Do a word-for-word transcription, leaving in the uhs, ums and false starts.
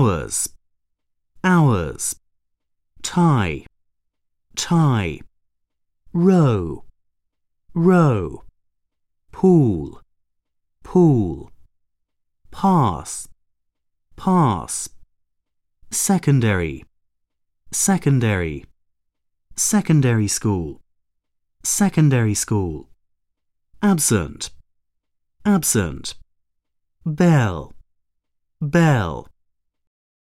hours, hours, tie, tie, row, row, pool, pool, pass, pass, secondary, secondary, secondary school, secondary school, absent, absent, bell, bell,